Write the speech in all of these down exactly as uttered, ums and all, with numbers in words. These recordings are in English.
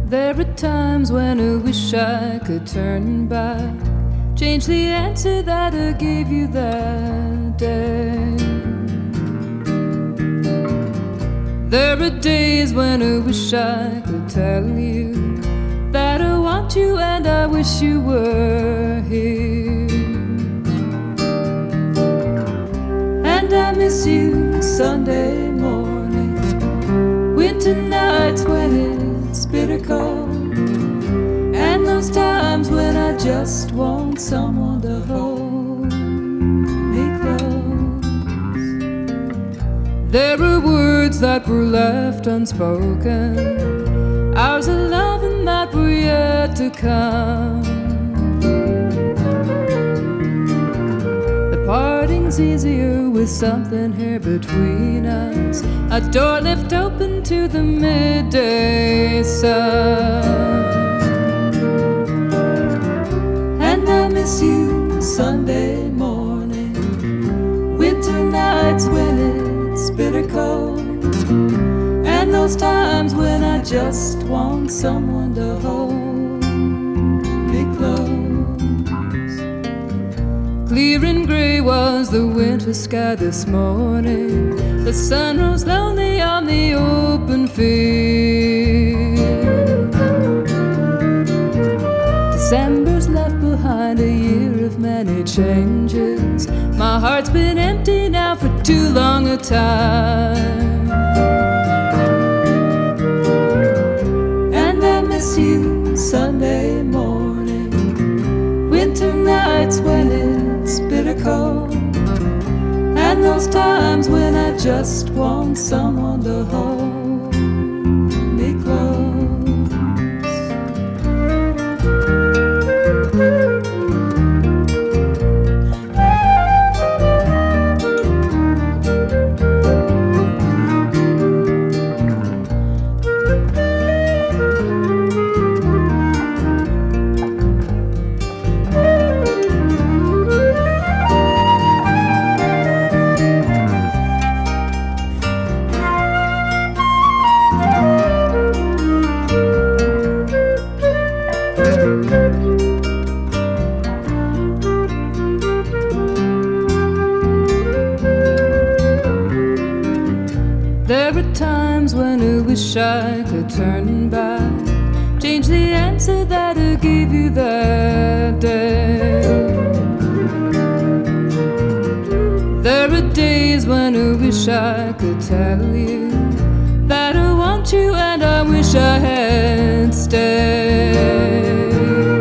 There are times when I wish I could turn back, change the answer that I gave you that day. There are days when I wish I could tell you that I want you and I wish you were here. And I miss you Sunday morning, winter nights when it's bitter cold, and those times when I just want someone to hold me close. There are words that were left unspoken, hours of loving that were yet to come. The parting's easier with something here between us, a door left open to the midday sun. And I miss you Sunday morning, winter nights when it's bitter cold, and those times when I just want someone to hold me close. Clear and grey was the winter sky this morning, the sun rose lonely on the open field. December's left behind a year of many changes, my heart's been empty now for too long a time. And I miss you Sunday morning, winter nights when it's bitter cold, and those times when I just want someone to hold me close. There are times when I wish I could turn back, change the answer that I gave you that day. There are days when I wish I could tell you that I want you and I wish I had stayed.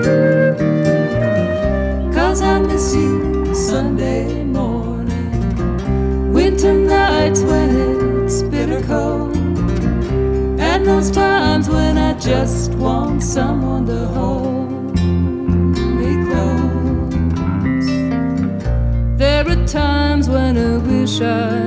'Cause I miss you Sunday morning, winter nights when it's bitter cold, and those times when I just want someone to hold me close. There are times when I wish I